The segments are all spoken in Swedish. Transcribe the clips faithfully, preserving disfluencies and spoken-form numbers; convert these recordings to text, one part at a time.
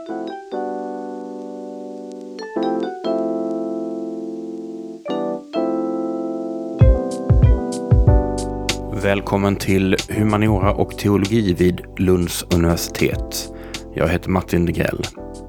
Välkommen till humaniora och teologi vid Lunds universitet. Jag heter Martin Degrell.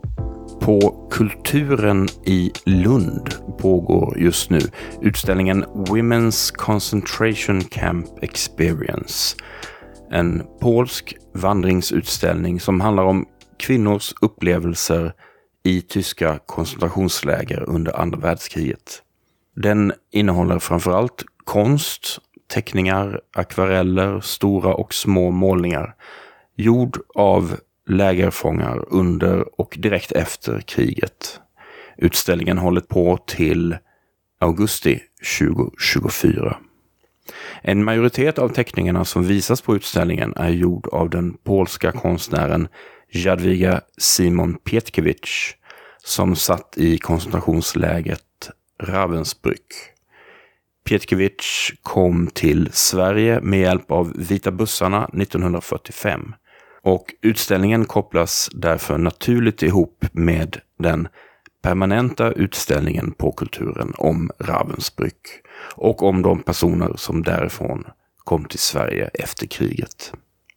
På Kulturen i Lund pågår just nu utställningen Women's Concentration Camp Experience. En polsk vandringsutställning som handlar om kvinnors upplevelser i tyska koncentrationsläger under andra världskriget. Den innehåller framförallt konst, teckningar, akvareller, stora och små målningar, gjord av lägerfångar under och direkt efter kriget. Utställningen håller på till augusti tjugo tjugofyra. En majoritet av teckningarna som visas på utställningen är gjord av den polska konstnären Jadwiga Simon Pietkiewicz, som satt i koncentrationslägret Ravensbrück. Pietkiewicz kom till Sverige med hjälp av Vita bussarna nittonhundrafyrtiofem och utställningen kopplas därför naturligt ihop med den permanenta utställningen på Kulturen om Ravensbrück och om de personer som därifrån kom till Sverige efter kriget.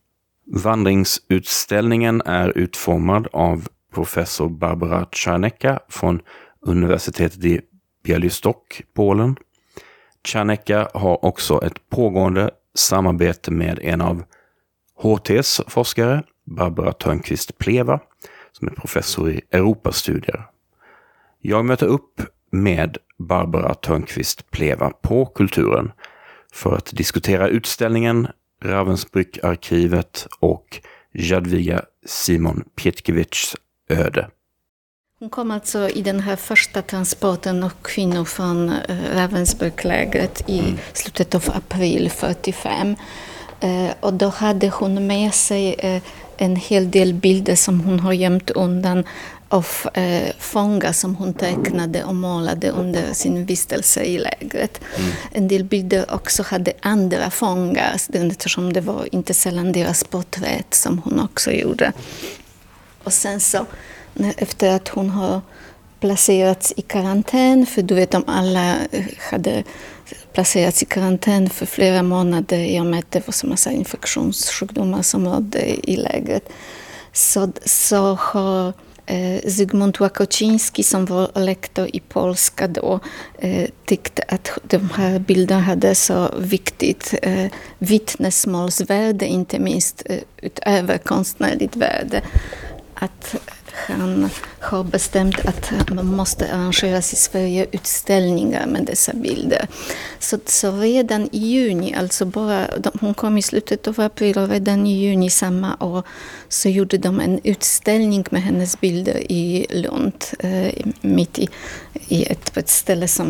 Vandringsutställningen är utformad av professor Barbara Czarnecka från universitetet i Białystok, Polen. Czarnecka har också ett pågående samarbete med en av H T:s forskare, Barbara Törnqvist Pleva, som är professor i Europastudier. Jag möter upp med Barbara Törnqvist Pleva på Kulturen för att diskutera utställningen, Ravensbrück-arkivet och Jadwiga Simon Pietkiewicz öde. Hon kom alltså i den här första transporten av kvinnor från Ravensbrück-lägret i mm. slutet av april fyrtiofem. Eh, och då hade hon med sig eh, en hel del bilder som hon har gömt undan av eh, fångar som hon tecknade och målade under sin vistelse i lägret. Mm. En del bilder också hade andra fångar, eftersom det var inte sällan deras porträtt som hon också gjorde. Och sen så efter att hon har placerats i karantän, för du vet om alla hade placerats i karantän för flera månader i och med att det var så massa infektionssjukdomar som rådde i lägret, så, så har eh, Zygmunt Łakociński som var lektor i polska då eh, tyckte att de här bilderna hade så viktigt eh, vittnesmålsvärde, inte minst eh, utöver konstnärligt värde, att han har bestämt att man måste arrangera i Sverige utställningar med dessa bilder. Så, så redan i juni, alltså bara, hon kom i slutet av april och redan i juni samma år så gjorde de en utställning med hennes bilder i Lund, eh, mitt i, i ett, ett ställe som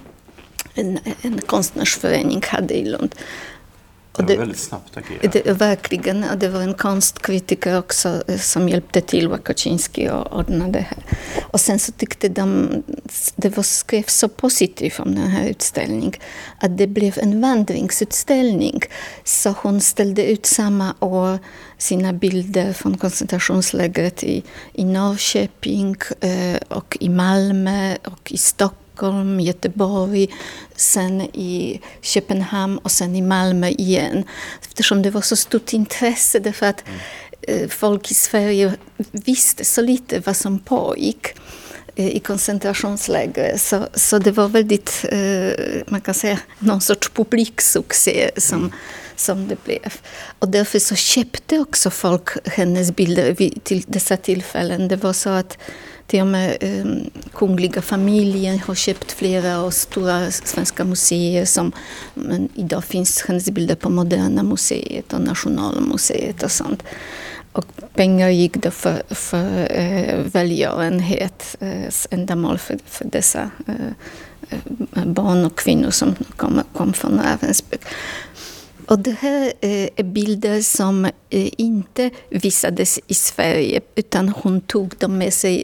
en, en konstnärsförening hade i Lund. Det var det, väldigt snabbt agerat. Det, verkligen. Det var en konstkritiker också som hjälpte till Łakociński och ordnade det här. Och sen så tyckte de, det var skrevs så positivt om den här utställningen, att det blev en vandringsutställning. Så hon ställde ut samma år sina bilder från koncentrationslägret i, i Norrköping eh, och i Malmö och i Stockholm. Stockholm, Göteborg, sen i Köpenhamn och sen i Malmö igen. Eftersom det var så stort intresse därför att mm. folk i Sverige visste så lite vad som pågick i koncentrationsläger. Så, så det var väldigt, man kan säga, någon sorts publiksuccé som, mm. som det blev. Och därför så köpte också folk hennes bilder vid till dessa tillfällen. Det var så att till och med eh, kungliga familjen har köpt flera och stora svenska museer som men idag finns hennes bilder på Moderna museet och Nationalmuseet och sånt. Och pengar gick då för, för eh, välgörenhet, eh, ändamål för, för dessa eh, barn och kvinnor som kom, kom från Ravensbrück. Och det här är bilder som inte visades i Sverige, utan hon tog dem med sig i,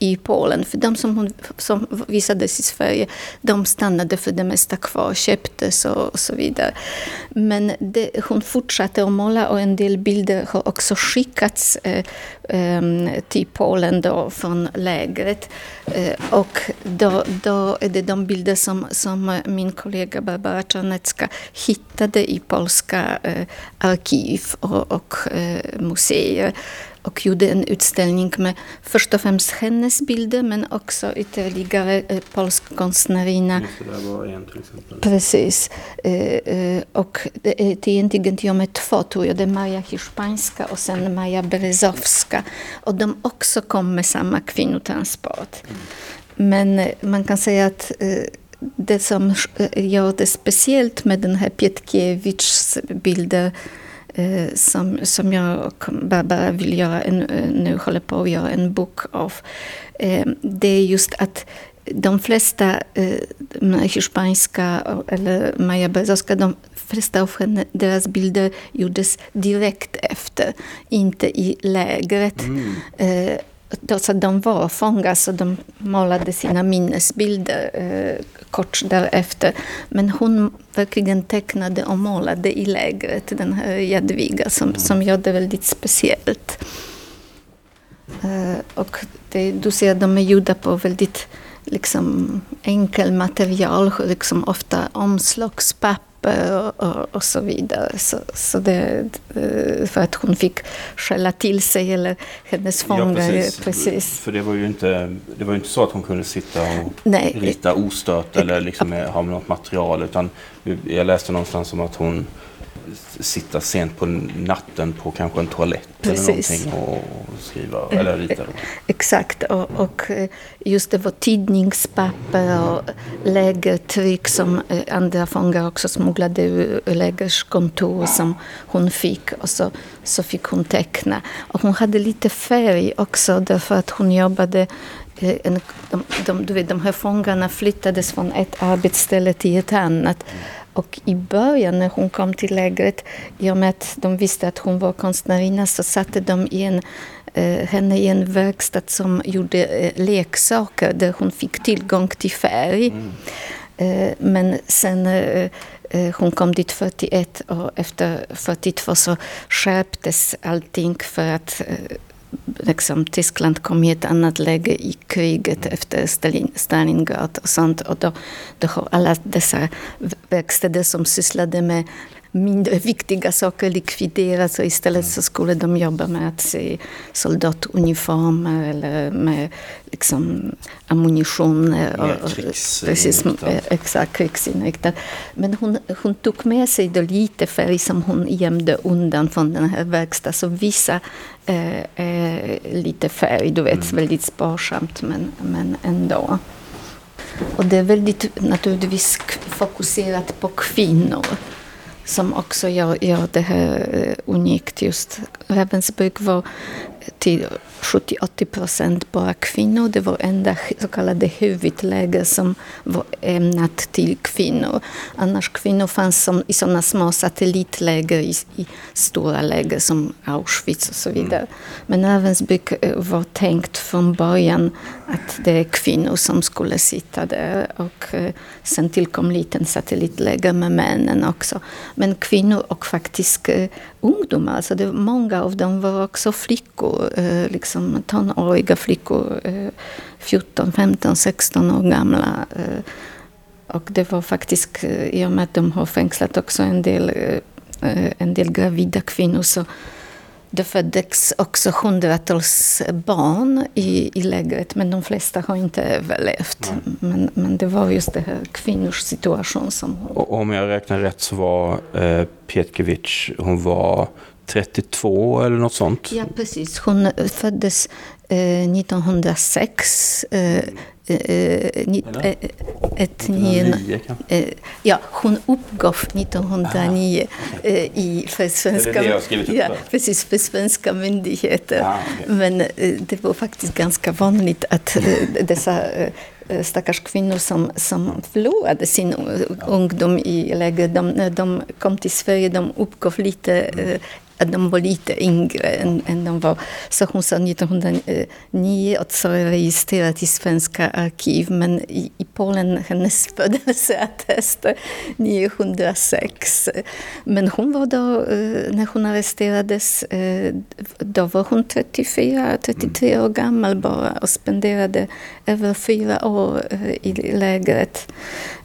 i Polen. För de som, hon, som visades i Sverige, de stannade för det mesta kvar, köptes och, och så vidare. Men det, hon fortsatte att måla och en del bilder har också skickats eh, eh, till Polen då, från lägret. Eh, och då, då är det de bilder som, som min kollega Barbara Czarnecka hittade i polska eh, arkiv och, och eh, museer. Och gjorde en utställning med först och främst hennes bilder, men också ytterligare eh, polsk konstnärinna. Just det, där var en till exempel. Precis. Eh, eh, och det är egentligen till och med två, tror jag. Det är Maja Hiszpańska och sen Maja Berezowska. Och de också kom med samma kvinnotransport. Mm. Men eh, man kan säga att eh, det som gör det speciellt med den här Pietkiewicz bilder Eh, som, som jag och Barbara vill göra en, nu håller på att göra en bok av. Eh, det är just att de flesta eh, hiszpańska eller Maja Berezowska, de flesta av henne, deras bilder gjordes direkt efter, inte i lägret. Mm. Eh, Trots att de var fångar så de målade sina minnesbilder eh, kort därefter. Men hon verkligen tecknade och målade i lägret, den här Jadwiga, som, mm. som gör det väldigt speciellt. Eh, och det, du ser att de är gjorda på väldigt liksom, enkel material, liksom ofta omslagspapper Och, och, och så vidare. Så, så det, för att hon fick skälla till sig eller hennes fångar. Ja, precis. precis. För det var ju inte, det var ju inte så att hon kunde sitta och Nej. rita ostört eller liksom ha något material, utan jag läste någonstans om att hon sitta sent på natten på kanske en toalett Precis. eller någonting och skriva eller rita. Exakt, och, och just det var tidningspapper och lägertryck som andra fångar också smugglade ur lägerskontor som hon fick, och så, så fick hon teckna. Och hon hade lite färg också därför att hon jobbade en, de, de, du vet, de här fångarna flyttades från ett arbetsställe till ett annat. Och i början när hon kom till lägret, i och med att de visste att hon var konstnärinna, så satte de i en, eh, henne i en verkstad som gjorde eh, leksaker där hon fick tillgång till färg. Mm. Eh, men sen eh, hon kom dit fyrtioett och efter fyrtiotvå så skärptes allting för att eh, liksom, Tyskland kom i ett annat läge i kriget efter Stalin, Stalingrad och sånt. Och då, då har alla dessa verkstäder som sysslade med mindre viktiga saker likviderats, och istället så skulle de jobba med att se soldatuniformer eller med liksom ammunition. Och, precis, exakt, krigsinriktat. Men hon, hon tog med sig då lite färg som hon gömde undan från den här verkstaden. Så vissa eh, eh, lite färg, du vet, mm. väldigt sparsamt, men, men ändå. Och det är väldigt naturligtvis fokuserat på kvinnor, som också gör, gör det här unikt. Just Ravensbrück var till sjuttio till åttio procent bara kvinnor. Det var enda så kallade huvudläger som var ämnat till kvinnor. Annars kvinnor fanns som i sådana små satellitläger i, i stora läger som Auschwitz och så vidare. Mm. Men Ravensbrück var tänkt från början att det är kvinnor som skulle sitta där, och eh, sen tillkom liten satellitläger med männen också. Men kvinnor och faktiskt eh, ungdomar, alltså det, många av dem var också flickor, eh, liksom tonåriga flickor, eh, fjorton, femton, sexton år gamla. Eh, och det var faktiskt, eh, i och med att de har fängslat också en del, eh, en del gravida kvinnor, så det föddes också hundratals barn i, i lägret, men de flesta har inte överlevt. Men, men det var just det här kvinnors situation som... Och om jag räknar rätt så var eh, Pietkiewicz, hon var trettiotvå eller något sånt? Ja, precis. Hon föddes eh, nittonhundrasex. Eh, Eh, ni, eh, ett, nio, eh, ja, hon uppgav nittonhundraniio eh, i för svenska, ja, precis, för svenska myndigheter. Ah, okay. Men eh, det var faktiskt ganska vanligt att eh, dessa eh, stackars kvinnor som, som förlorade sin ungdom i läger, de, när de kom till Sverige, de uppgav lite eh, att de var lite yngre än, än de var. Så hon sa nittonhundranio att så är registrerat i svenska arkiv, men i, i Polen hennes födelseattest niohundrasex. Men hon var då, när hon arresterades, då var hon trettiofyra trettiotre år gammal bara och spenderade över fyra år i lägret.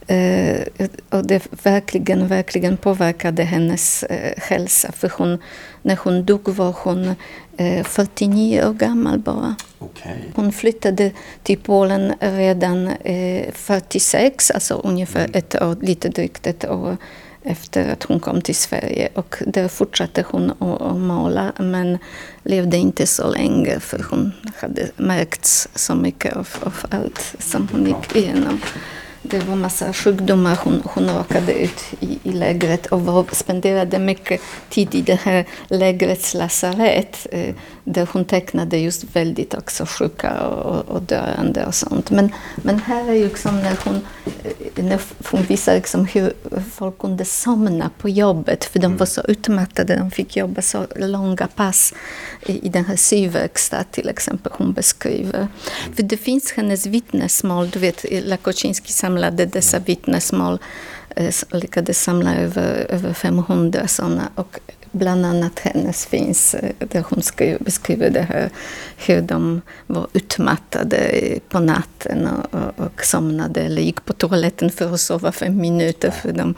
Uh, och det verkligen, verkligen påverkade hennes uh, hälsa. För hon, när hon dog var hon uh, fyrtionio år gammal bara. Okay. Hon flyttade till Polen redan uh, fyrtiosex, alltså ungefär mm. ett år, lite drygt ett år efter att hon kom till Sverige. Och där fortsatte hon att, att måla, men levde inte så länge för hon hade märkts så mycket av, av allt som hon gick igenom. Det var massa sjukdomar hon, hon råkade ut i, i lägret och var, spenderade mycket tid i det här lägrets lasarett eh, där hon tecknade just väldigt också sjuka och, och döende och sånt. Men, men här är ju liksom när hon, när hon visar liksom hur folk kunde somna på jobbet för de var så utmattade, de fick jobba så långa pass i, i den här syverkstad till exempel hon beskriver. För det finns hennes vittnesmål, du vet, Lakocinski samlade dessa vittnesmål, lyckades samla över, över femhundra sådana och bland annat hennes finns där hon skriver, beskriver det här hur de var utmattade på natten och, och, och somnade eller gick på toaletten för att sova fem minuter för de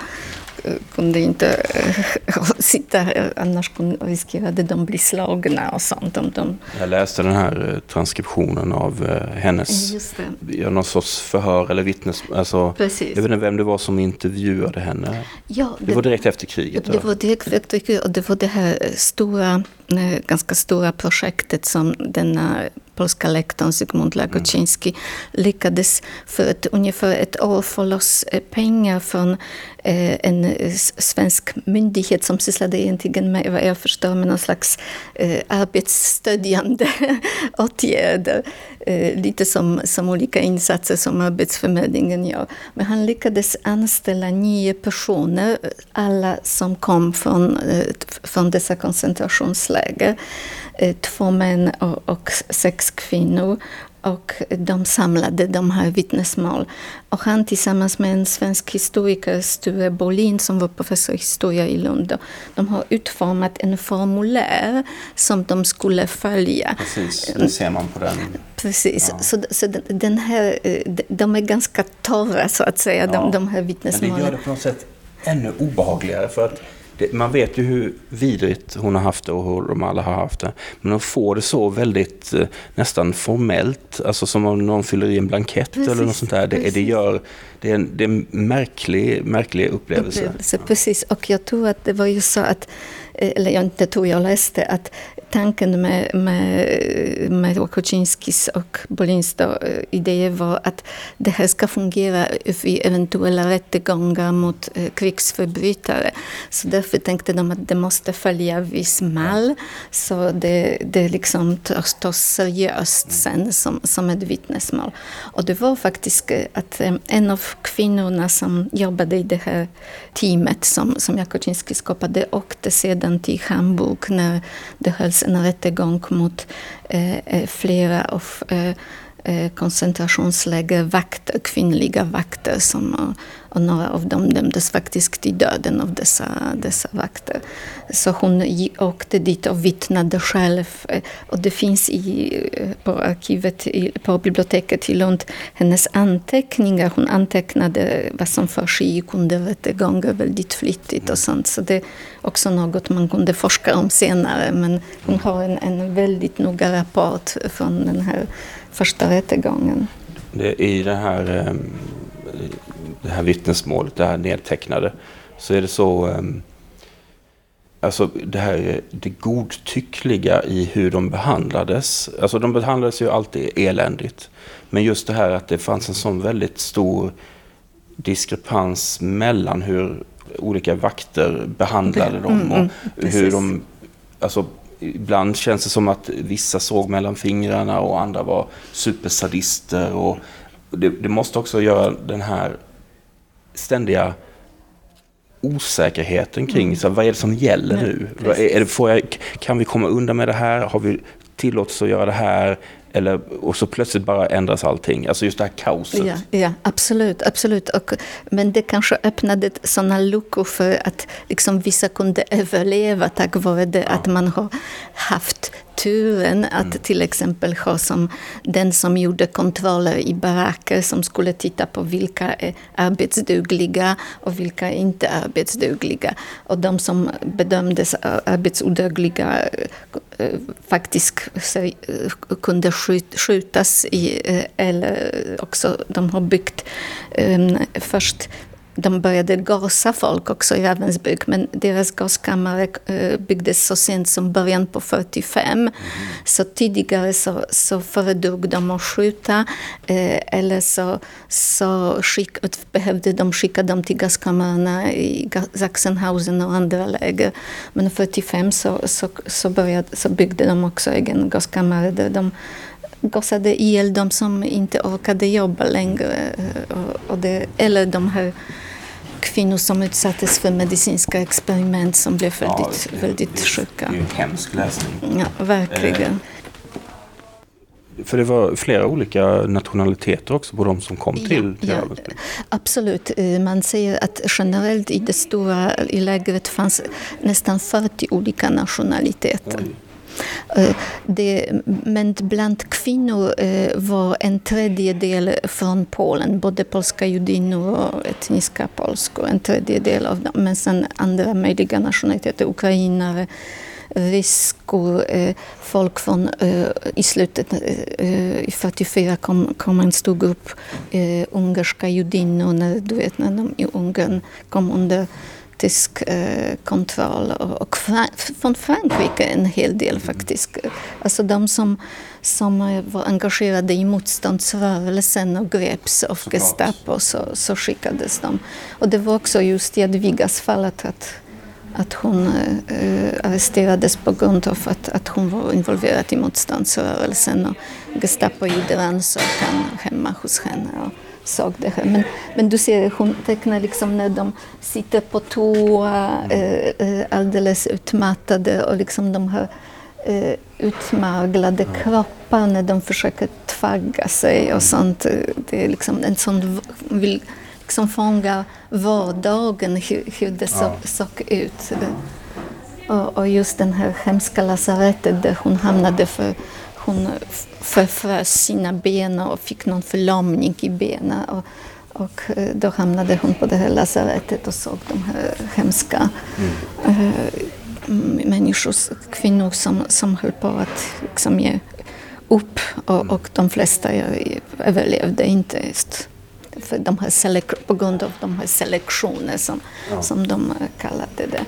kunde inte äh, sitta här, annars kunde, riskerade de bli slagna och sånt. De, de... Jag läste den här transkriptionen av äh, hennes ja, någon sorts förhör eller vittnes. Alltså, Precis. Jag vet inte vem det var som intervjuade henne. Ja, det, det var direkt efter kriget. Det, det var direkt efter kriget och det var det här stora, ganska stora projektet som denna polska lektorn Zygmunt Lakocinski mm. lyckades för att ungefär ett år få loss pengar från eh, en svensk myndighet som sysslade egentligen med, vad jag förstår, med någon slags eh, arbetsstödjande åtgärder. Eh, lite som, som olika insatser som Arbetsförmedlingen gör. Men han lyckades anställa nio personer, alla som kom från, eh, från dessa koncentrationsläger. Två män och, och sex kvinnor och de samlade de här vittnesmål. Och han tillsammans med en svensk historiker, Sture Bolin, som var professor i historia i Lund, de har utformat en formulär som de skulle följa. Precis, det ser man på den. Precis, ja. så, så den här, de är ganska torra så att säga, ja. de, de här vittnesmålen. Men det gör det på något sätt ännu obehagligare för att det, man vet ju hur vidrigt hon har haft det och hur de alla har haft det. Men de får det så väldigt eh, nästan formellt. Alltså som om någon fyller i en blankett precis, eller något sånt där. Det, det, gör, det, är en, det är en märklig, märklig upplevelse. upplevelse ja. Precis, och jag tror att det var ju så att, eller jag inte tror jag läste, att tanken med, med, med Lakocinskis och Bolins idéer var att det här ska fungera vid eventuella rättegångar mot eh, krigsförbrytare. Så därför tänkte de att det måste följa viss mall så det, det liksom tas, tas seriöst sen som, som ett vittnesmål. Och det var faktiskt att eh, en av kvinnorna som jobbade i det här teamet som, som Lakocinski skapade åkte sedan till Hamburg när det hölls en rättegång mot eh, flera av eh, koncentrationsläger vakter, kvinnliga vakter som, och några av dem dömdes faktiskt till döden av dessa, dessa vakter. Så hon åkte dit och vittnade själv och det finns i, på arkivet, på biblioteket i Lund hennes anteckningar. Hon antecknade vad som försiggick under rättegångar väldigt flitigt och sånt. Så det är också något man kunde forska om senare, men hon har en, en väldigt noga rapport från den här första rättegången. Det, I det här, det här vittnesmålet, det här nedtecknade, så är det så, alltså det här det godtyckliga i hur de behandlades. Alltså de behandlades ju alltid eländigt. Men just det här att det fanns en sån väldigt stor diskrepans mellan hur olika vakter behandlade dem och mm, mm, hur de, alltså ibland känns det som att vissa såg mellan fingrarna och andra var supersadister. Och det, det måste också göra den här ständiga osäkerheten kring, mm. så vad är det som gäller ja, nu? Vad är, är det, får jag, kan vi komma undan med det här? Har vi tillåtelse att göra det här? Eller, och så plötsligt bara ändras allting. Alltså just det här kaoset. Ja, ja absolut. absolut. Och, men det kanske öppnade sådana luckor för att liksom vissa kunde överleva tack vare det. Ja. Att man har haft turen att mm. till exempel ha som den som gjorde kontroller i baracker som skulle titta på vilka är arbetsdugliga och vilka är inte arbetsdugliga. Och de som bedömdes arbetsodugliga faktiskt kunde skjutas i, eller också de har byggt um, först de började gasa folk också i Ravensbrück, men deras gaskammare byggdes så sent som början på fyrtiofem. Mm. Så tidigare så, så föredrog de att skjuta eh, eller så, så skick, behövde de skicka dem till gaskammarna i Sachsenhausen och andra läger. Men fyrtiofem så, så, så, började, så byggde de också egen gaskammare där de gasade ihjäl de som inte orkade jobba längre. Och, och det, eller de här kvinnor som utsattes för medicinska experiment som blev väldigt, ja, det, väldigt det, sjuka. Det är en hemsk läsning. Ja, verkligen. Eh, för det var flera olika nationaliteter också på de som kom till, till ja, ja, absolut. Man säger att generellt i det stora i lägret fanns nästan fyrtio olika nationaliteter. Oj. Det, men bland kvinnor var en tredjedel från Polen, både polska judinnor och etniska polskor, en tredjedel av dem, men sen andra möjliga nationaliteter, ukrainare, ryskor, folk från i slutet i fyrtiofyra kom, kom en stor grupp ungerska judinnor när, du vet, när de i Ungern kom under tysk eh, kontroll och, och Fra- från Frankrike en hel del faktiskt. Alltså de som, som var engagerade i motståndsrörelsen och greps av Gestapo så, så skickades de. Och det var också just Jadwigas fall att, att, att hon eh, arresterades på grund av att, att hon var involverad i motståndsrörelsen och Gestapo gjorde rannsakan hemma hos henne. Och, såg det här. Men, men du ser, hon tecknar liksom när de sitter på toa eh, alldeles utmattade och liksom de här eh, utmaglade kroppar när de försöker tvagga sig och sånt. Det är liksom en sån vill liksom fånga vardagen hur, hur det så, såg ut. Och, och just den här hemska lasarettet där hon hamnade för hon förfrös sina ben och fick någon förlamning i benen. Och, och då hamnade hon på det här lasarettet och såg de här hemska mm. äh, människor, kvinnor som, som höll på att liksom ge upp. Och, och de flesta överlevde inte just för de här selek- på grund av de här selektioner som, ja. som de kallade det.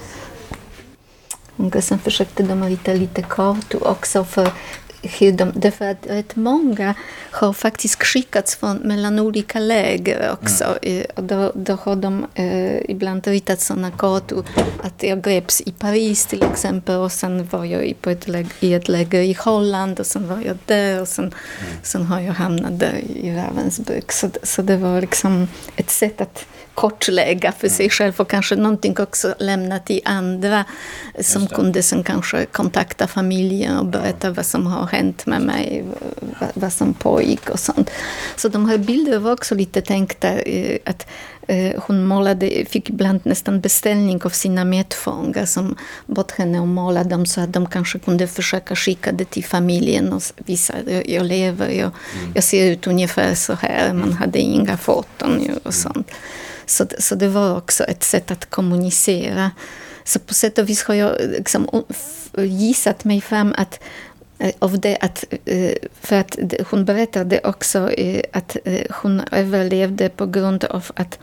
Och sen försökte de rita lite kartor också för hur de, därför att rätt många har faktiskt skickats från, mellan olika läger också. Mm. Och då, då har de eh, ibland ritat sådana kartor att jag greps i Paris till exempel och sen var jag på ett läger, i ett läger i Holland och sen var jag där och sen, mm. sen har jag hamnat där i Ravensbrück. Så, så det var liksom ett sätt att kortlägga för sig själv och kanske någonting också lämna till andra som kunde sen kanske kontakta familjen och berätta vad som har hänt med mig, vad, vad som pågick och sånt. Så de här bilderna var också lite tänkta att eh, hon målade, fick ibland nästan beställning av sina medfångar som bad henne att måla dem så att de kanske kunde försöka skicka det till familjen och visa att jag lever, jag, mm. jag ser ut ungefär så här, man hade inga foton och sånt. Så, så det var också ett sätt att kommunicera. Så på sätt och vis har jag liksom gissat mig fram att av det att, för att hon berättade också att hon överlevde på grund av att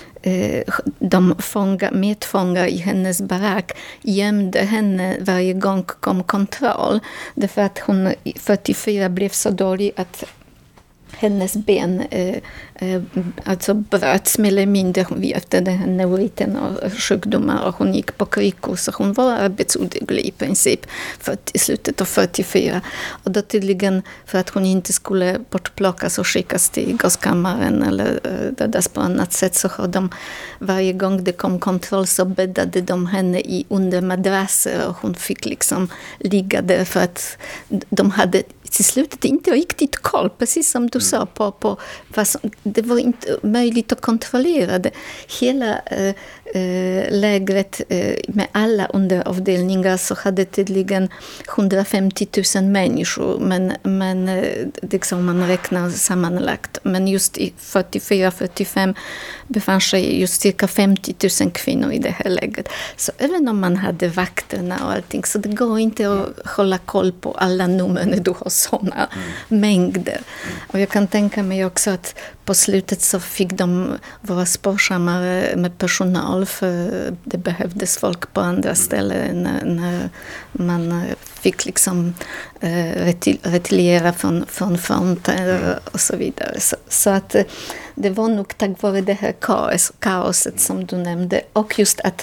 de fånga, medfångar i hennes barack gömde henne varje gång kom kontroll. Därför att hon fyrtiofyra blev så dålig att hennes ben eh, eh, alltså bröts mer eller mindre efter den här neuriten och sjukdomar, och hon gick på kryckor, så hon var arbetsoduglig i princip för, i slutet av fyrtiofyra. Och då tydligen för att hon inte skulle bortplockas och skickas till gaskammaren eller eh, dödas på annat sätt, så har de varje gång det kom kontroll så bäddade de henne i under madrasser, och hon fick liksom ligga där för att de hade till slutet inte riktigt koll, precis som du sa, på, på fast det var inte möjligt att kontrollera det. Hela eh, eh, lägret eh, med alla underavdelningar så hade tydligen hundrafemtio tusen människor, men, men eh, liksom man räknar sammanlagt. Men just i fyrtiofyra fyrtiofem befann sig just cirka femtio tusen kvinnor i det här lägret. Så även om man hade vakterna och allting, så det går inte att hålla koll på alla nummer när du har sådana mm. mängder. Mm. Och jag kan tänka mig också att på slutet så fick de vara sparsammare med personal, för det behövdes folk på andra ställen när, när man fick liksom eh, retiliera från, från fronter och så vidare. Så, så att det var nog tack vare det här kaos, kaoset som du nämnde, och just att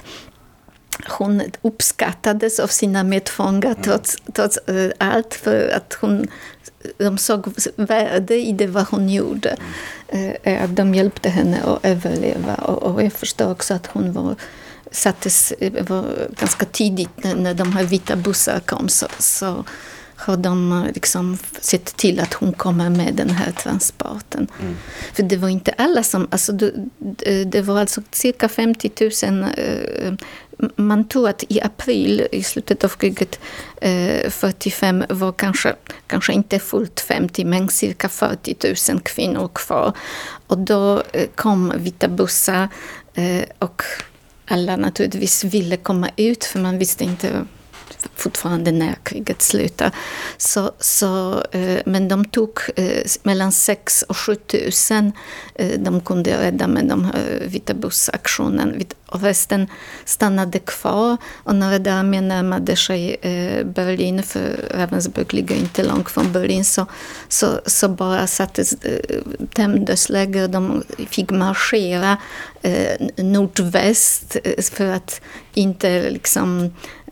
hon uppskattades av sina medfångar trots, trots uh, allt, för att hon, de såg värde i det vad hon gjorde. Uh, att de hjälpte henne att överleva. Och, och jag förstår också att hon var, sattes var ganska tidigt när, när de här vita bussar kom, så, så har de liksom sett till att hon kommer med den här transporten. Mm. För det var inte alla som, alltså det, det var alltså cirka femtio tusen. Uh, man tror att i april, i slutet av kriget eh, fyrtiofem, var kanske, kanske inte fullt femtio, men cirka fyrtio tusen kvinnor kvar. Och då eh, kom vita bussar eh, och alla naturligtvis ville komma ut, för man visste inte fortfarande när kriget slutar. Så, så, eh, men de tog eh, mellan sex och sju tusen. Eh, de kunde rädda med de här vita bussaktionen. Och resten stannade kvar. Och när armén närmade sig eh, Berlin, för Ravensbrück ligger inte långt från Berlin, så, så, så bara sattes eh, tämjdes läger. De fick marschera eh, nordväst eh, för att inte liksom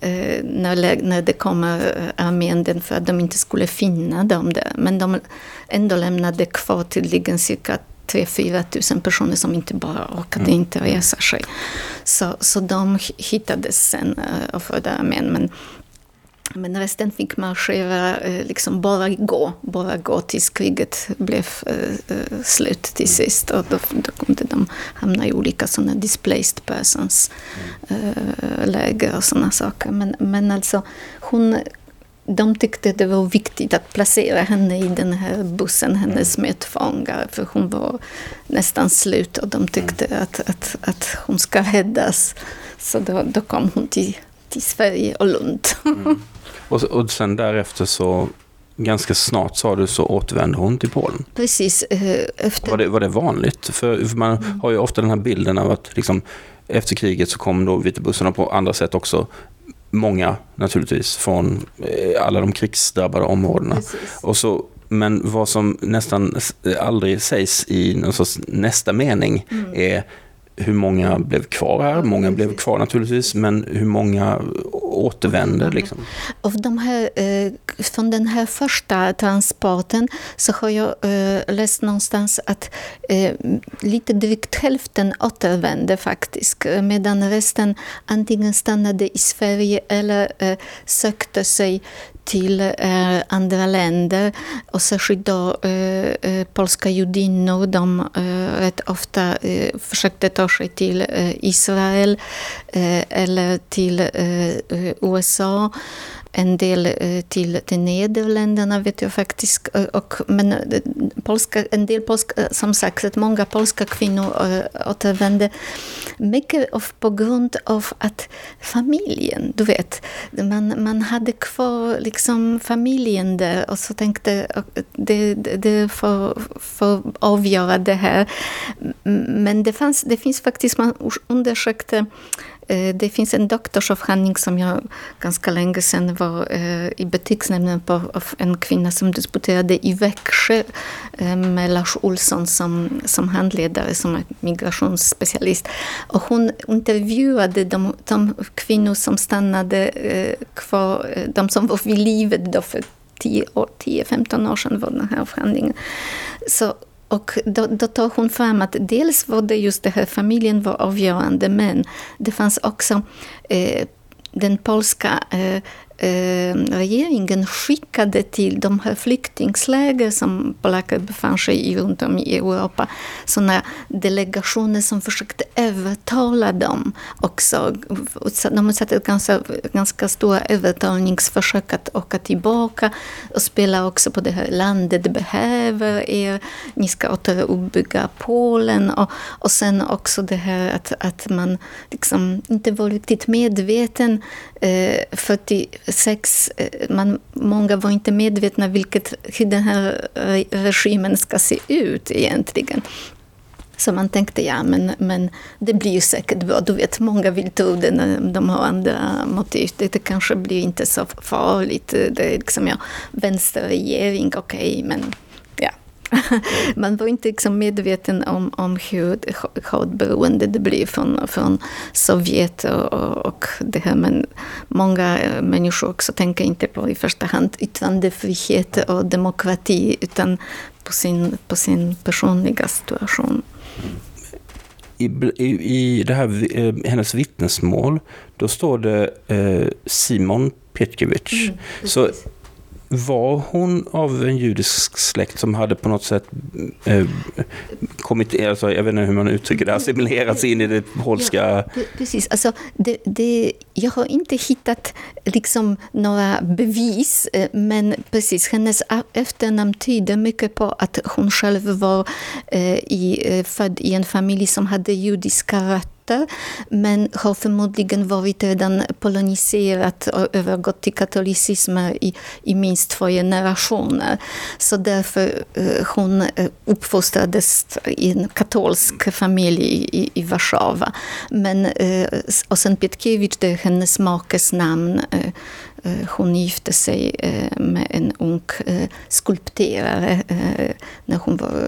När, när det kommer armén, för att de inte skulle finna dem där. Men de ändå lämnade kvar tydligen cirka tre till fyra tusen personer som inte bara orkade mm. inte resa sig. Så, så de hittades sen av förda armén. Men, men resten fick marschera, liksom bara gå. Bara gå tills kriget blev uh, slut till sist. Och då, då kunde de hamna i olika sådana displaced persons uh, läger och sådana saker. Men, men alltså hon, de tyckte det var viktigt att placera henne i den här bussen, hennes medfångar, för hon var nästan slut, och de tyckte att, att, att hon ska räddas. Så då, då kom hon till, till Sverige och Lund. Mm. Och, och sen därefter så, ganska snart sa du, så återvände hon till Polen. Precis. Efter... Var, det, var det vanligt? För, för man mm. har ju ofta den här bilden av att liksom, efter kriget så kom då vita bussarna på andra sätt också. Många naturligtvis från alla de krigsdrabbade områdena. Och så, men vad som nästan aldrig sägs i någon sorts nästa mening mm. är hur många blev kvar här. Många blev kvar naturligtvis, men hur många återvände liksom? Av de här, eh, från den här första transporten så har jag eh, läst någonstans att eh, lite drygt hälften återvände faktiskt, medan resten antingen stannade i Sverige eller eh, sökte sig till eh, andra länder, och särskilt då eh, eh, polska judinnor, de eh, rätt ofta eh, försökte ta sig till eh, Israel eh, eller till eh, U S A, en del eh, till, till Nederländerna vet jag faktiskt, och, men polska, en del polska, som sagt, att många polska kvinnor äh, återvände, mycket av, på grund av att familjen, du vet, man, man hade kvar liksom familjen där, och så tänkte det, det, det får, får avgöra det här. Men det, fanns, det finns faktiskt, man undersökte Det finns en doktorsavhandling som jag ganska länge sedan var i betygsnämnden på av en kvinna som disputerade i Växjö med Lars Olsson som, som handledare, som är migrationsspecialist. Och hon intervjuade de, de kvinnor som stannade kvar, de som var vid livet då för tio femton år sedan var den här avhandlingen. Så Och då, då tar hon fram att dels var det just det här, familjen var avgörande, men det fanns också eh, den polska eh, eh, regeringen skickade till de här flyktingsläger som polacker befann sig i runt om i Europa sådana delegationer som försökte övertala dem också. De satte ganska, ganska stora övertalningsförsök att åka tillbaka och spela också på det här landet behöver er, ni ska återuppbygga Polen, och, och sen också det här att, att man liksom inte var riktigt medveten eh, fyrtiosex, man, många var inte medvetna vilket, hur den här regimen ska se ut egentligen. Så man tänkte, ja men, men det blir ju säkert bra. Du vet, många vill tro det när de har andra motiv. Det, det kanske blir inte så farligt. Det är liksom, ja, vänsterregering, okej, okay, men ja. Man var inte liksom medveten om, om hur beroende det blir från, från Sovjet och, och det här. Men många människor också tänker inte på i första hand yttrandefrihet och demokrati utan på sin, på sin personliga situation. I, i, i det här, eh, hennes vittnesmål, då står det eh, Simon Petkiewicz. Mm, så var hon av en judisk släkt som hade på något sätt eh, kommit, alltså, jag vet inte hur man uttrycker det, assimilerats in i det polska... Ja, precis. Alltså, det, det, jag har inte hittat liksom några bevis, men precis, hennes efternamn tyder mycket på att hon själv var eh, i, född i en familj som hade judiska rötter, men har förmodligen varit redan poloniserat och övergått till katolicism i, i minst två generationer. Så därför eh, hon eh, uppfostrades i en katolsk familj i, i Warszawa. Men, eh, och sen Petkiewicz, det är hennes makes namn. Eh, hon gifte sig eh, med en ung eh, skulpterare eh, när hon var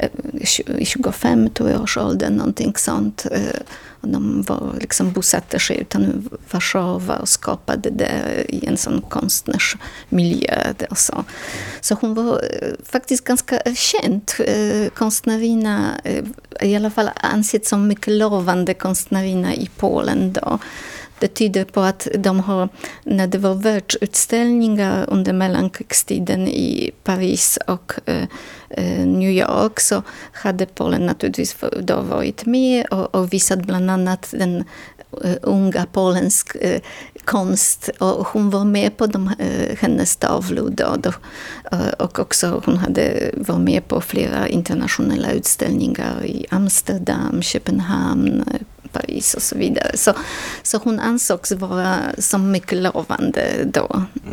i tjugofem års ålder, någonting sånt. Och de var liksom bosatte sig utan Warszawa och skapade det i en sån konstnärsmiljö. Så. så hon var faktiskt ganska känd konstnärina, i alla fall ansett som mycket lovande konstnärina i Polen då. Det tyder på att de har, när det var världsutställningar under mellankrigstiden i Paris och eh, New York, så hade Polen naturligtvis då varit med och, och visat bland annat den uh, unga polensk uh, konst, och hon var med på de, uh, hennes tavlor då, då. Uh, och också hon hade varit med på flera internationella utställningar i Amsterdam, Köpenhamn, Paris och så vidare. Så, så hon ansågs vara som mycket lovande då. Mm.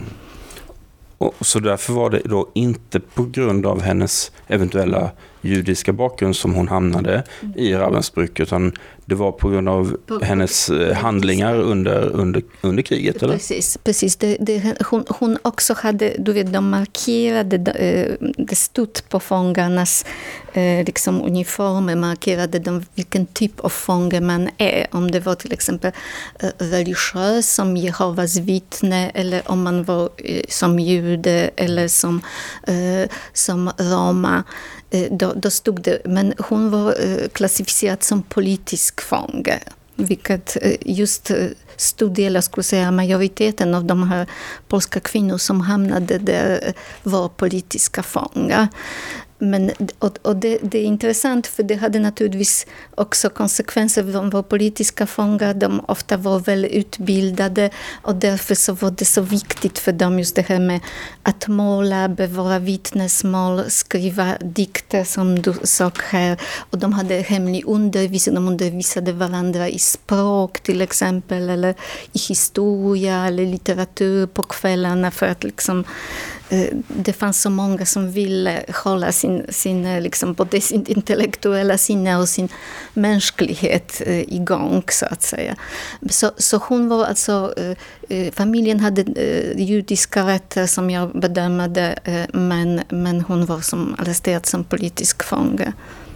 Och så därför var det då inte på grund av hennes eventuella judiska bakgrund som hon hamnade mm. i Ravensbrück, utan det var på grund av på, hennes på, handlingar under, under, under kriget, eller? Precis, precis. Det, det, hon, hon också hade, du vet, de markerade, det, det stod på fångarnas liksom uniformer, markerade de vilken typ av fånge man är. Om det var till exempel religiös som Jehovas vittne, eller om man var som jude eller som, som roma. Då, då stod det, men hon var klassificerad som politisk fånge, vilket just stor del, jag skulle säga majoriteten av de här polska kvinnor som hamnade där var politiska fångar. Men, och, och det, det är intressant, för det hade naturligtvis också konsekvenser. De var politiska fångar, de ofta var väl utbildade, och därför så var det så viktigt för dem just det här med att måla, bevara vittnesmål, skriva dikter som du sa här. Och de hade hemlig undervisning, de undervisade varandra i språk till exempel, eller i historia eller litteratur på kvällarna, för att liksom det fanns så många som ville hålla sin, sin, liksom, både sin intellektuella sinne och sin mänsklighet igång, så att säga. Så, så hon var alltså, familjen hade judiska rätter som jag bedömde, men, men hon var som arresterad som politisk fånge.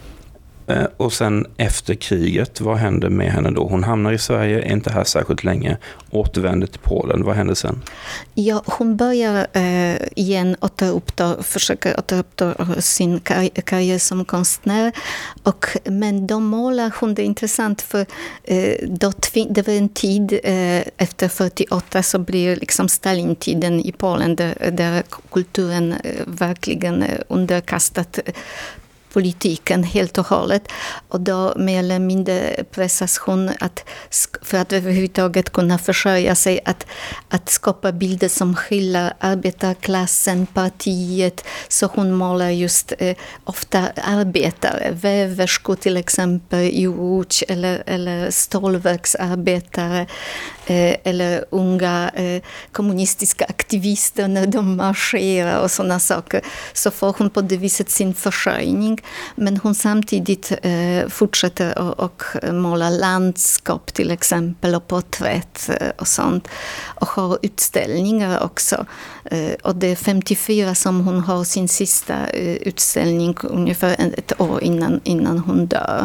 Och sen efter kriget, vad hände med henne då? Hon hamnar i Sverige, är inte här särskilt länge, återvänder till Polen. Vad hände sen? Ja, hon börjar eh, igen återuppta, försöka återuppta sin kar- karriär som konstnär. Och, men då målar hon, det är intressant för eh, då tving- det var en tid eh, efter fyrtioåtta så blir liksom Stalin-tiden i Polen där, där kulturen eh, verkligen är underkastat politiken helt och hållet. Och då mer eller mindre pressas hon att, för att överhuvudtaget kunna försörja sig, att, att skapa bilder som skiljer arbetarklassen, partiet. Så hon målar just eh, ofta arbetare, väverskor till exempel i Łódź, eller, eller stålverksarbetare, eh, eller unga eh, kommunistiska aktivister när de marscherar och sådana saker. Så får hon på det viset sin försörjning. Men hon samtidigt eh, fortsätter och, och måla landskap till exempel och porträtt eh, och sånt. Och har utställningar också. Eh, och det är femtiofyra som hon har sin sista eh, utställning, ungefär ett år innan, innan hon dör.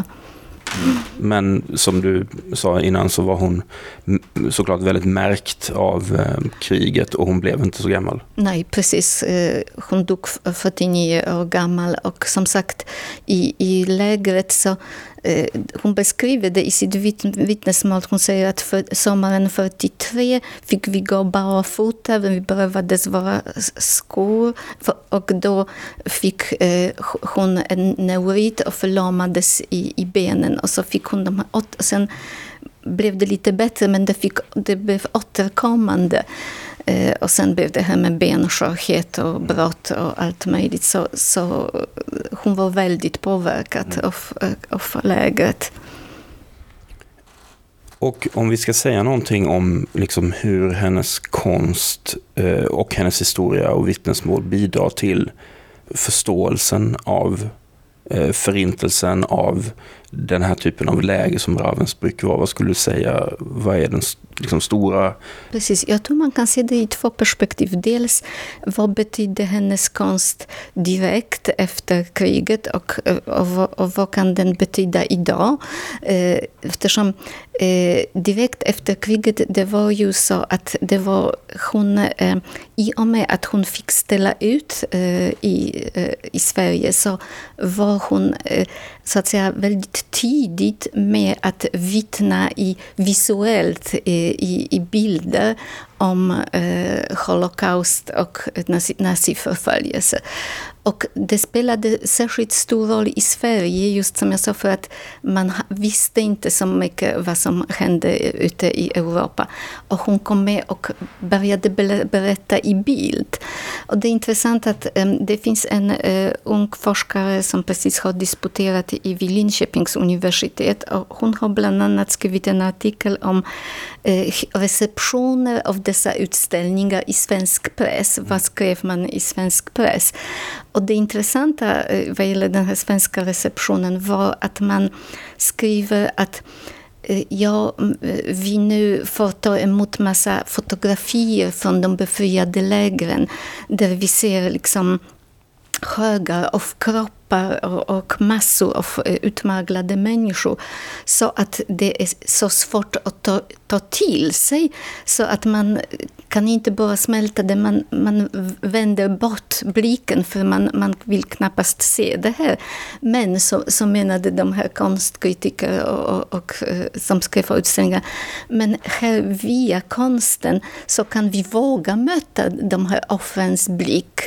Men som du sa innan så var hon såklart väldigt märkt av eh, kriget och hon blev inte så gammal. Nej, precis. Hon dog fyrtionio år gammal och som sagt i, i lägret så eh, hon beskriver det i sitt vitt, vittnesmål. Hon säger att för sommaren fyrtiotre fick vi gå barfota, vi berövades våra skor och då fick eh, hon en neurit och förlamades i, i benen och så fick hon de här åt, och sen blev det lite bättre, men det, fick, det blev återkommande. Eh, och sen blev det här med benskörhet och brott och allt möjligt. Så, så hon var väldigt påverkad mm. av, av läget. Och om vi ska säga någonting om liksom hur hennes konst eh, och hennes historia och vittnesmål bidrar till förståelsen av eh, förintelsen, av den här typen av läge som Ravensbrück var. Vad skulle du säga, vad är den liksom stora... Precis, jag tror man kan se det i två perspektiv. Dels, vad betyder hennes konst direkt efter kriget och, och, och vad kan den betyda idag? Eftersom eh, direkt efter kriget, det var ju så att det var hon, eh, i och med att hon fick ställa ut eh, i, eh, i Sverige så var hon eh, så att säga väldigt tidigt med att vittna i visuellt i, i bilder om eh, holocaust och naziförföljelse. Och det spelade särskilt stor roll i Sverige, just som jag sa, för att man visste inte så mycket vad som hände ute i Europa. Och hon kom med och började berätta i bild. Och det är intressant att um, det finns en uh, ung forskare som precis har disputerat i vid Linköpings universitet. Och hon har bland annat skrivit en artikel om uh, receptioner av dessa utställningar i svensk press. Vad skrev man i svensk press? Och det intressanta vad gäller den här svenska receptionen var att man skriver att ja, vi nu får ta emot massa fotografier från de befriade lägren där vi ser liksom högar av kroppar och, och massor av utmärglade människor, så att det är så svårt att ta, ta till sig, så att man kan inte bara smälta det, man, man vänder bort blicken för man, man vill knappast se det här. Men så, så menade de här konstkritiker och, och, och som skrev utställningar, men här via konsten så kan vi våga möta de här offrens blick,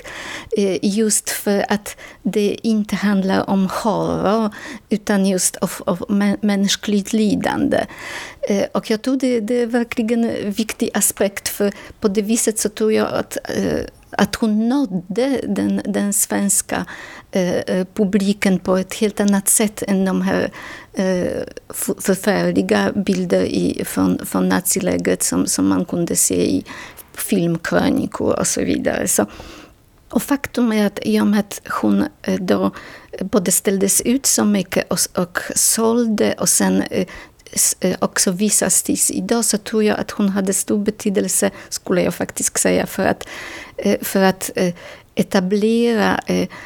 just för att det inte handlar om horror utan just av, av mänskligt lidande. Och jag tror det, det är verkligen en viktig aspekt, för på det viset så tror jag att, att hon nådde den, den svenska eh, publiken på ett helt annat sätt än de här eh, förfärliga bilder i, från, från nazilägret som, som man kunde se i filmkrönikor och så vidare. Så Och faktum är att i och med att hon då både ställdes ut så mycket och, och sålde och sen också visas tills idag, så tror jag att hon hade stor betydelse, skulle jag faktiskt säga, för att, för att etablera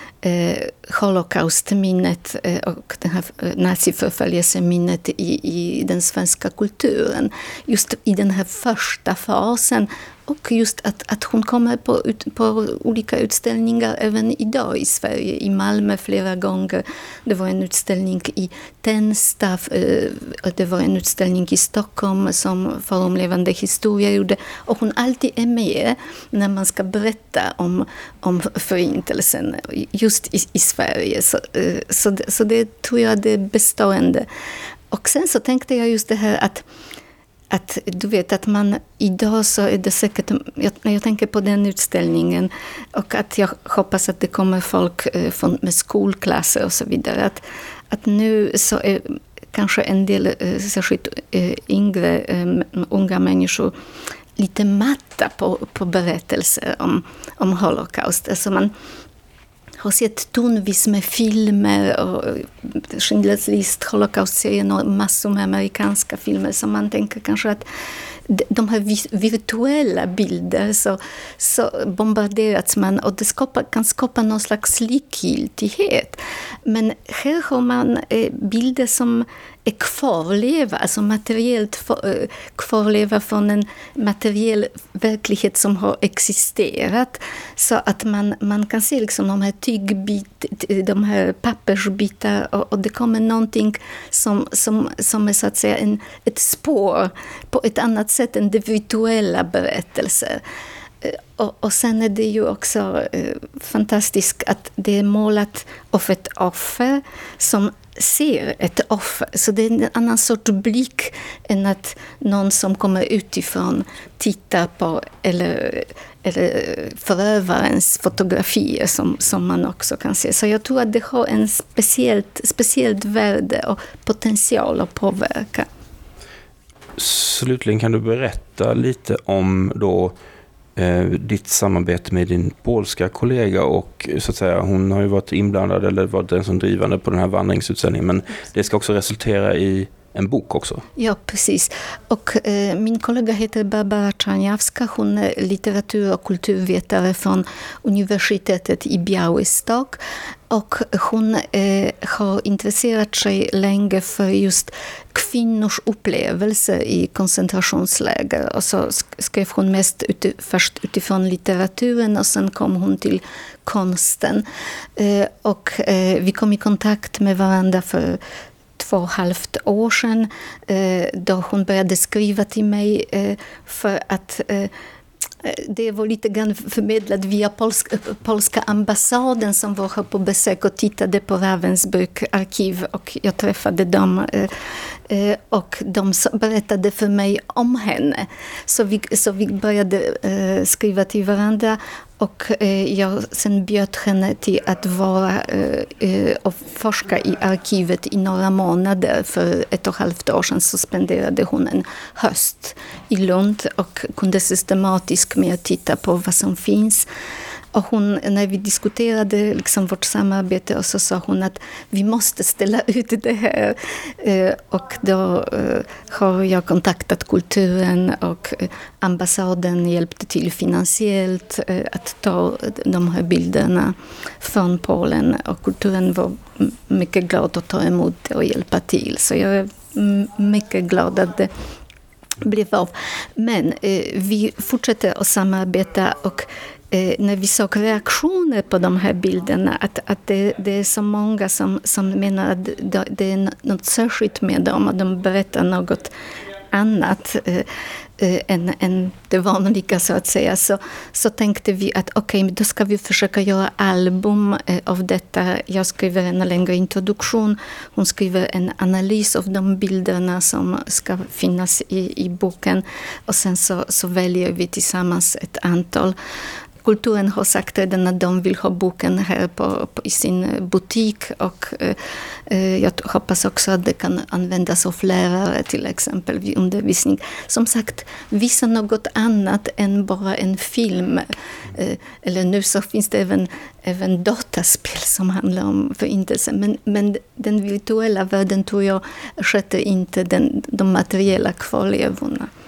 holocaustminnet och den här naziförföljelseminnet i, i den svenska kulturen. Just i den här första fasen. Och just att, att hon kommer på, på olika utställningar även idag i Sverige, i Malmö flera gånger. Det var en utställning i Tensta, det var en utställning i Stockholm som Forum Levande Historia gjorde. Och hon alltid är med när man ska berätta om, om förintelsen just i, i Sverige. Så, så, så det tror jag det är bestående. Och sen så tänkte jag just det här att Att du vet att man idag så är det säkert, jag, när jag tänker på den utställningen och att jag hoppas att det kommer folk eh, från, med skolklasser och så vidare, att, att nu så är kanske en del, eh, särskilt eh, yngre, eh, unga människor lite matta på, på berättelser om, om Holocaust. Alltså man har sett tonvis med filmer och Schindler's List, Holocaust-serien och massor med amerikanska filmer som man tänker kanske att de här virtuella bilder så, så bombarderats man och det skapar, kan skapa någon slags likgiltighet. Men här har man bilder som är kvarleva, alltså materiellt kvarleva från en materiell verklighet som har existerat, så att man, man kan se liksom de här tygbit, de här pappersbitar och, och det kommer någonting som, som, som är så att säga en, ett spår på ett annat sätt än det virtuella berättelser. Och, och sen är det ju också eh, fantastiskt att det är målat av ett offer som ser ett offer. Så det är en annan sorts blick än att någon som kommer utifrån tittar på eller, eller förövarens fotografier som, som man också kan se. Så jag tror att det har en speciellt, speciellt värde och potential att påverka. Slutligen kan du berätta lite om då eh, ditt samarbete med din polska kollega och så att säga, hon har ju varit inblandad eller varit den som drivande på den här vandringsutställningen, men det ska också resultera i en bok också. Ja, precis. Och eh, min kollega heter Barbara Czarniawska. Hon är litteratur- och kulturvetare från universitetet i Białystok. Och hon eh, har intresserat sig länge för just kvinnors upplevelser i koncentrationsläger. Och så skrev hon mest uti, först utifrån litteraturen och sen kom hon till konsten. Eh, och eh, vi kom i kontakt med varandra för två och ett halvt år sedan eh, då hon började skriva till mig eh, för att eh, det var lite grann förmedlat via polska, polska ambassaden som var här på besök och tittade på Ravensbrück arkiv och jag träffade dem eh, och de berättade för mig om henne. Så vi, så vi började eh, skriva till varandra och eh, jag sen bjöd henne till att vara eh, och forska i arkivet i några månader. För ett och ett halvt år sedan så spenderade hon en höst i Lund och kunde systematiskt med titta på vad som finns. Och hon, när vi diskuterade liksom vårt samarbete, och så sa hon att vi måste ställa ut det här. Eh, och då eh, har jag kontaktat kulturen och eh, ambassaden hjälpte till finansiellt eh, att ta de här bilderna från Polen. Och kulturen var mycket glad att ta emot det och hjälpa till. Så jag är mycket glad att det blev av. Men eh, vi fortsätter att samarbeta och Eh, när vi såg reaktioner på de här bilderna, att, att det, det är så många som, som menar att det, det är något särskilt med dem och de berättar något annat eh, eh, än, än det vanliga så att säga, så, så tänkte vi att okej, okay, då ska vi försöka göra album eh, av detta. Jag skriver en längre introduktion, hon skriver en analys av de bilderna som ska finnas i, i boken och sen så, så väljer vi tillsammans ett antal. kulturen har sagt redan att de vill ha boken här på, på, i sin butik. Och eh, jag hoppas också att det kan användas av lärare till exempel vid undervisning. Som sagt, visa något annat än bara en film. Eh, eller nu så finns det även, även dataspel som handlar om förintelsen. Men, men den virtuella världen tror jag sköter inte den, de materiella kvarlevorna.